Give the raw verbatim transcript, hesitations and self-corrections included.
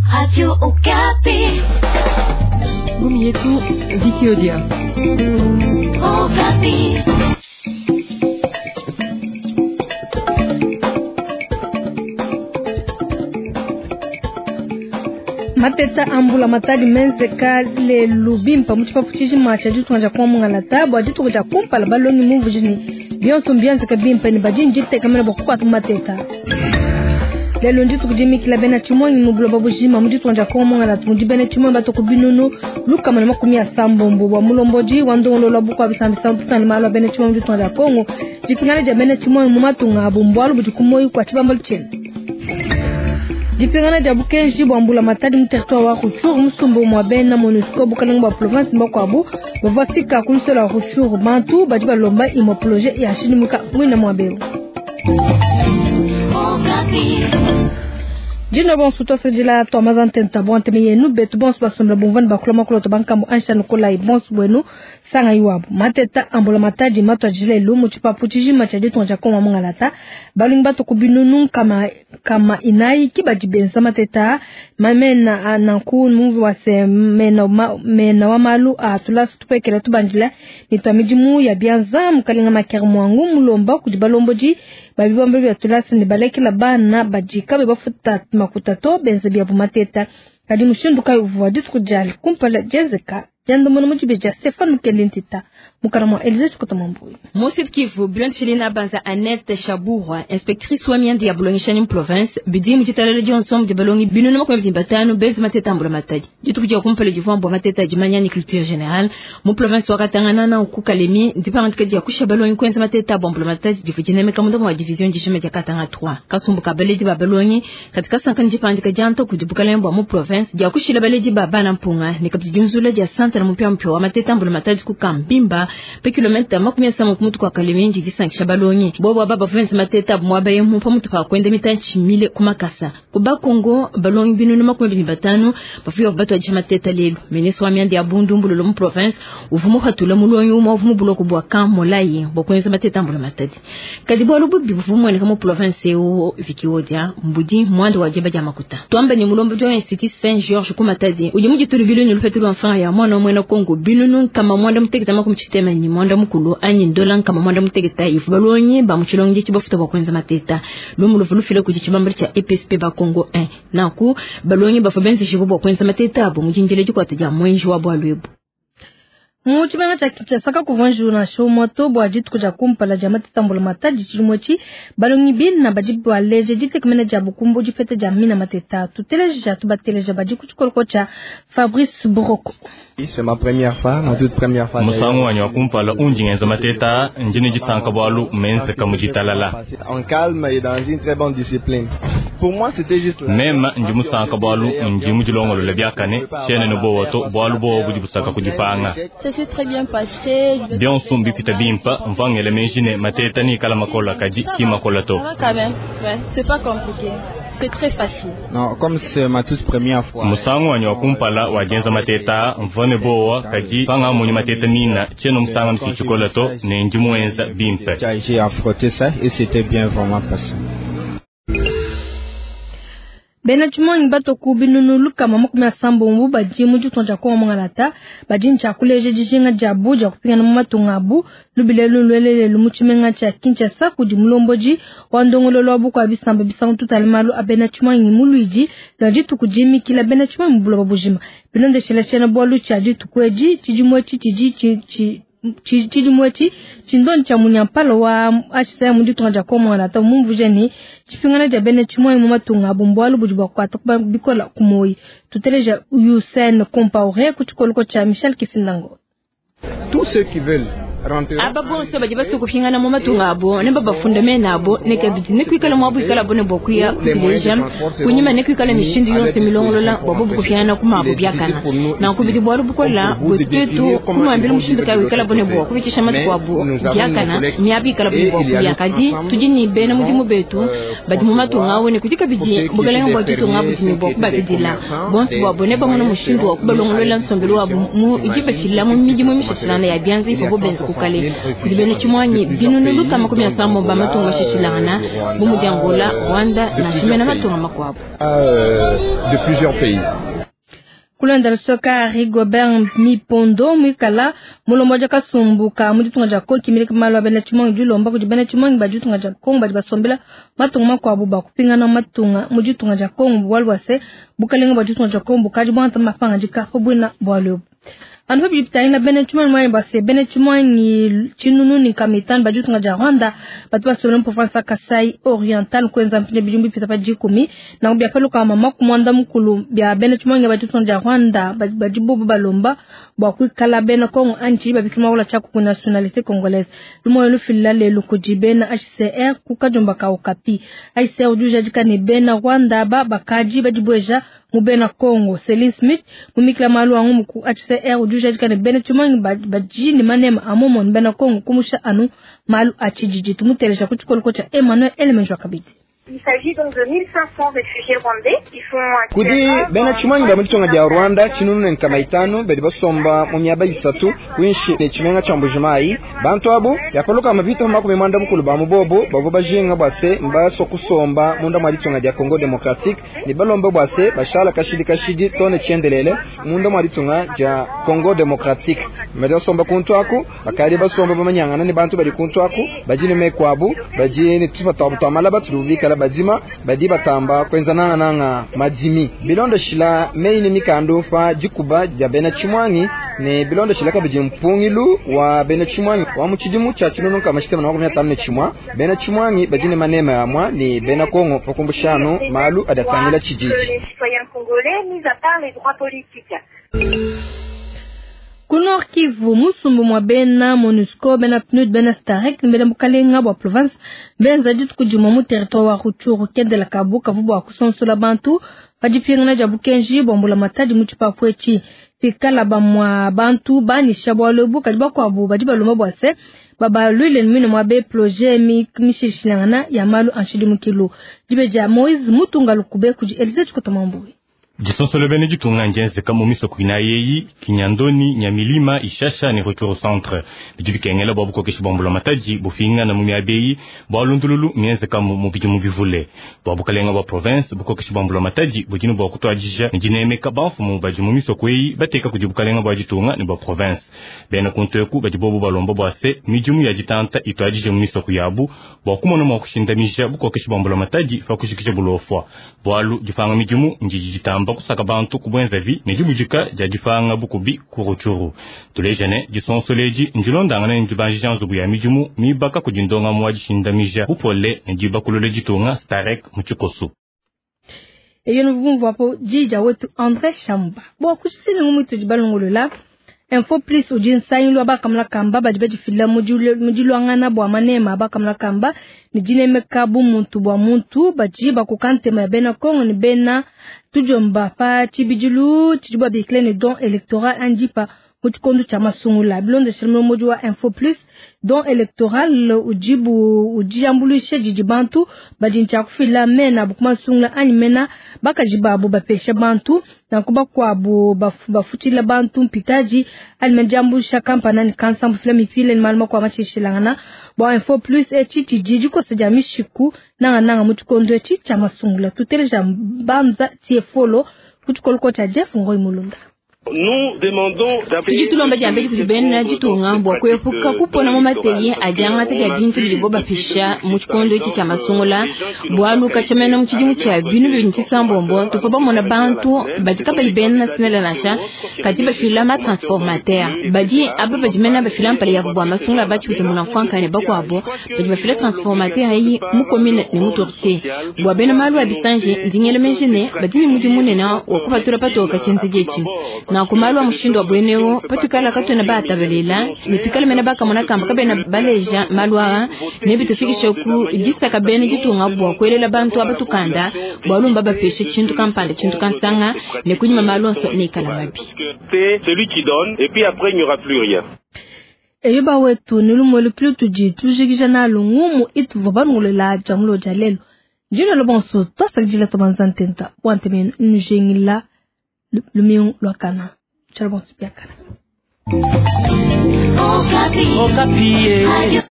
Radio Okapi. Ngumi yetu Vicky Odia. Okapi. Mateta ambula matadi menze kale lubimpa muchipa puchishi macha jitu wanja kwa munga la tabu ajitu kuja kumpa la balongi mungu jini bionso mbianze kabimpa ni bajini jite kamena bakupa tu mateta lelo njitu kujimi kila bena chimoni mubula babu jima mjitu wanja kwa munga la tundi bena chimoni bato kubinunu luka manama kumia sambombo wa mulomboji wando lola buku abisambi samputa ni malo bena chimoni mjitu wanja kongo jipingane ja bena chimoni mumatu nga abumbualu bujikumoi kwa chibambali chene Dipengana jabu kenji bambula matadi mu territoire wa Rutshuru musumbu mwa bena MONUSCO bukalenga ba province mbakwabu bavafika kunsela Rutshuru bantu bajiba lomba imo projet ya shini muka mwina mwabeo. Jino bon suto sejila to amazan tenta bon temeye nu betu bon basomla bonvan bakulama kulo to bankambo ansha nukola ibons bueno sanga yuabu mateta ambola mataji matwa jile lu muchipa puchiji machaje tonja koma mungalata balingba to kubinunu kama kama inai kibajibenza mateta mamena ananku muvu wase mena mena wa malu atulasi tupekele tubanjila nitamijimu ya bianza mukalinga maker mwangu mulomba kujibalomboji babibombe bya tulasi ni baleki la bana bajika bebafuta makutato benze bya bumateta kadi mushinduka uvuwa ditu kujali kumpala jezeka jando mono mujibeja Stefano Kelintita mukaramo Elise Kotomambui Mosid Kivu Blanc Chilina Banza Annette Chaboura inspectrice soignante ya Bolongi Chanim province bidi mujitala Johnson de Bolongi binunu makwe mbatano benze mateta mbula matadi ditu kujya kumpala jivombo mateta jimanya ni culture générale mu province wakatangana na ukukalemi ndipanga tikajya kusha Bolongi kwenza mateta bombula matadi difujine mekamundo wa division jishime ya katanga trois kasumbu kabeledi ba Bolongi katika sankani jipanga kajanto kujibukalembo mu province jya kushila beledi ba bana mpunga nikabijunzula ja santa na mpya mpya wa mateta mbula matadi ku Kambimba pe kilomita makumi sama kumutu kwa kalemenji jisankisha Balongi bobo baba province mateta mwaba yemu pa mutu pa kwenda mitanchi mile kumakasa kuba Kongo Balongi binunu makumi batano bafiyo bato ajisha mateta lelu ministre wa miandi ya bundu mbulu mu province uvumu hatula mulongi umu uvumu buloko bwa kamo laye bokwenza mateta mbula matadi kadibu alubu bivumu ene kama province o Vicky Odia mbudi mwando wa jeba jamakuta tuamba ni mulombo jo institut Saint Georges kumatadi uje muji tuli biloni lufetu l'enfant ya mwana mwena Kongo binunu kama mwanda mutegeta makum chitema ni mwanda mukulu anyi ndola kama mwanda mutegeta ifu Balongi ba muchilongi chibafuta bakwenza mateta lumu lufulu file ku chibambali cha E P S P ba Kongo un naku Balongi ba fabenzi shibo bakwenza mateta abo mujinjele jikwata ja mwenji wa bwalwebu Muchibana cha kichasaka kuvanju na show moto bwa jitu kuja kumpala jamati tambula matadi chilimochi Balongi bin na bajibu waleje jite kumene jabu kumbo jifete jamina mateta tuteleje jatu bateleje bajiku chukolokocha Fabrice Boroko. C'est ma première fois, ma toute première fois. Musangu wanyo kumpala unjingenza mateta njini jisanka bwalu mense kamujitalala. En calme et dans une très bonne discipline. Pour moi c'était juste là. Même njimusanka bwalu njimujilongolo lebyakane chene nubo wato bwalu bo bujibusaka kujipanga. Ça s'est très bien passé. Bien sumbi pita bimpa mvangele menjine mateta ni kala makola kaji ki makola to. Ça va quand même. Ouais, c'est pas compliqué. C'est très facile. Non, comme c'est ma toute première fois. Musangu wanyo kumpala wajenza mateta mvone boa kaji panga munyi mateta nina cheno musanga mkichukola to ne njimuenza bimpa. J'ai affronté ça et c'était bien vraiment passé. Bena chumoni bato kubinunu luka mamakumi ya sambo mbu baji muju tonja kwa mwangalata baji nchakuleje jishinga jabu ja kupinga na mumatu ngabu lubile lulwelele lumuchimenga cha kincha saku di mulomboji wandongolo lobu kwa bisamba bisangu tutalimalu abena chumoni muluiji laji tukujimi kila bena chumoni mbula babujima binonde sheleshena bua lucha ji tukweji chijimwechi chiji chiji chijimwechi chindoni cha munyampalo wa ashisa mundi tunga kwa mwangalata mumbu jeni chifingana jabene chimoi mumatunga bumbualu bujiba kwa takuba bikola kumoi tuteleja Usain Compaoré kuchikolo cha Michel Kifindango. Tous ceux qui veulent rentrer aba bonso baje basu kupingana mu matunga abo ne baba fundamena abo ne kabiti ne kwikala mu abu ikala bone bokuya kuleja kunyima ne kwikala mishindu yose milongolola babo bukufyana kuma abu byakana na kubiti bwalu bukola bwetu kuma mbele mushindu ka wikala bone bo kubicisha matu kwa abu byakana mi abi ikala bone bokuya kadi tujini bena mudimu betu badi mu matunga awo ne kutika biji bugala ngo jitu ngabu tini bo kuba bidila bonso babo ne bamono mushindu wa kubalongolola nsombelo abu mu ijiba filamu miji mu mishishana ya byanzi ifo benzo bukale kudibene chimwanyi binunu kama kumi na sambo ba matunga shishilana bumu Angola, Rwanda na shimena matunga makwabo de plusieurs pays. Kulenda soka Rigobert Mipondo mwikala mulomoja kasumbuka mujitunga jako kimiliki malo abena chimwangi julomba kujibena chimwangi bajutunga jako baji basombela matunga makwabo ba kupingana matunga mujitunga jako walwase bukalenga bajutunga jako bukaji bwanta mafanga jika fobuna bwalo anfa bipita ina bene chumani mwa base bene chumani chinunu ni kamitan bajutunga ja Rwanda batwa solon province Kasai Oriental kwenza mpine bijumbi pita pajikumi na ubya pelo kama makumwanda mukulu bya bene chumani bajutunga ja Rwanda bajibu balomba bwa kwikala bene Kongo anchi babikima wala chaku ku nationalité congolaise lumo lu filale lu kujibena H C R kukajomba ka okapi H C R ujuja jikani bene Rwanda ba bakaji bajibweja mubena Kongo Celine Smith mumikla malu wangu muku H C R ujuja jikani bene chumani bajini manema amomo bena Kongo kumusha anu malu achijiji tumutelesha kuchukolo kocha Emmanuel Elemenjwa Kabiti. Il s'agit donc de mille cinq cents réfugiés rwandais qui font kudi bena chumani ba mulitonga ja Rwanda chinunu nkama itano bedi basomba mu myaba isatu kwinshi ne chimenga chambujimai bantu abo yapoluka mabito makumi mwanda mukulu ba mubobo babo bajenga bwase mbaso kusomba munda mwalitonga ja Congo Democratique ni balomba bwase bashala kashidi kashidi tone chendelele munda mwalitonga ja Congo Democratique medo somba kuntu aku bakari basomba bamanyangana ni bantu bali kuntu aku bajine mekwabu bajine tifata butamala batulubika bazima badi batamba kwenza nanga nanga majimi bilondo shila meini mikando fa jikuba ja bena chimwangi ne bilondo shila ka biji mpungilu wa bena chimwangi wa muchidimu cha chinunu kama shitema na kumya tamne chimwa bena chimwangi bajine manema ya mwa ni bena Kongo pokumbushano malu adatangila chijiji citoyens congolais mis à part les droits politiques. Kunor Kivu musumbu mwa bena MONUSCO bena P N U D bena Starek mbele mukalenga bwa province benza jitu kujuma mu territoire wa Rutshuru kende la kabuka vubu wa kusonsola bantu bajipingana jabu kenji bombula matadi muchipa kwechi fikala ba mwa bantu bani shabwa lobu kadiba kwa bu bajiba loma bwase baba lwile nmine mwa be projet mi mishishilangana ya malu anshidi mukilo jibeja Moise Mutunga lukube kuji Elize chikotamambui Jisonsole bene jitunga njense kama miso kuinayeyi, Kinyandoni, Nyamilima, Ishasha ni Rutshuru centre. Bijubi kengela babu kwa keshi bambula mataji, bufinga na mumi abeyi, balundululu mienze kama mubiju mubivule. Babu kalenga wa province, buko keshi bambula mataji, bujinu babu kutu ajija, njine eme kabanfu mubaju mumiso kweyi, bateka kujibu kalenga wa jitunga ni ba province. Bene kunteku, bajibobu balomba bwase, mijumu ya jitanta ito ajija mumiso kuyabu, bakumono mwa kushindamisha, buko keshi bambula mataji, fakushikisha bulofwa. Balu, jifanga mijumu, njiji jitamba kusaka bantu kubwenza vi nejibujika jajifanga bukubi ku Rutshuru tulejene jisonsoleji njilondangana njibanji janzubu ya mijumu mibaka kujindonga mwajishindamija upole njiba kulole jitunga Starek muchikosu eyo nubumvu wapo jija wetu André Chamba bo kushisile ngumutu jibalongolola info plus ujin sayinlo abakamla kamba bajibeji fila mujilwangana bwa manema abakamla kamba nijine mekabu muntu bwa muntu bajiba kukantema ya bena Kongo ni bena tujomba pa chibijulu chijiba biklene don electoral anjipa mutikondo cha masungula bilonde shirmo moju wa info plus don electoral ujibu ujiambulishe jijibantu bajincha kufila mena bukuma sungula animena bakajibabu bapesha bantu na kuba kwabu bafutila bantu mpitaji alimejambusha kampana ni kansa mfilami file ni maluma kwa machishilangana bwa info plus echi chijiji ko sejamishiku nanga nanga mutikondo echi cha masungula tuteleja banza tiefolo kutukoloko cha Jeff Ngoi Mulunda. Nous demandons d'appeler tulomba jambe kujibena jitunga bwa kwefuka kupona mu materi ajanga tega bintu biliboba fisha mu kikondo iki cha masungula bwa luka chamena mu kijimu cha binu binti sambombo tufoba mona bantu batika balibena sinela nasha katiba filama transformateur badi aba bajimena ba filam pale ya bwa masungula bati bitu mona fanka ne bakwa bo badi ba fila transformateur yi mu commune ne mu torse bwa bena malu abisanje ndingele menjene badi mu jimune na wakuba turapatoka chenzejechi na kumalwa mushindo bweneo patikala katona batabelela nitikala mena baka mona kamba kabena baleja malwa nebitu fikisha ku jisaka bene jitunga bwa kwelela bantu abatukanda bwalumba bapeshe chintu kampande chintu kansanga ne kunyima malonso ne kala mabi c'est celui qui donne et puis après il n'y aura plus rien. Eyo ba wetu nilumole plus tuji tujigija na lungumu itu vabangulela jamlo jalelo jina lo bonso to sakjila to banzantenta wante men njengila le mion lo kana. Ciao, bon, super. Okapi. Okapi.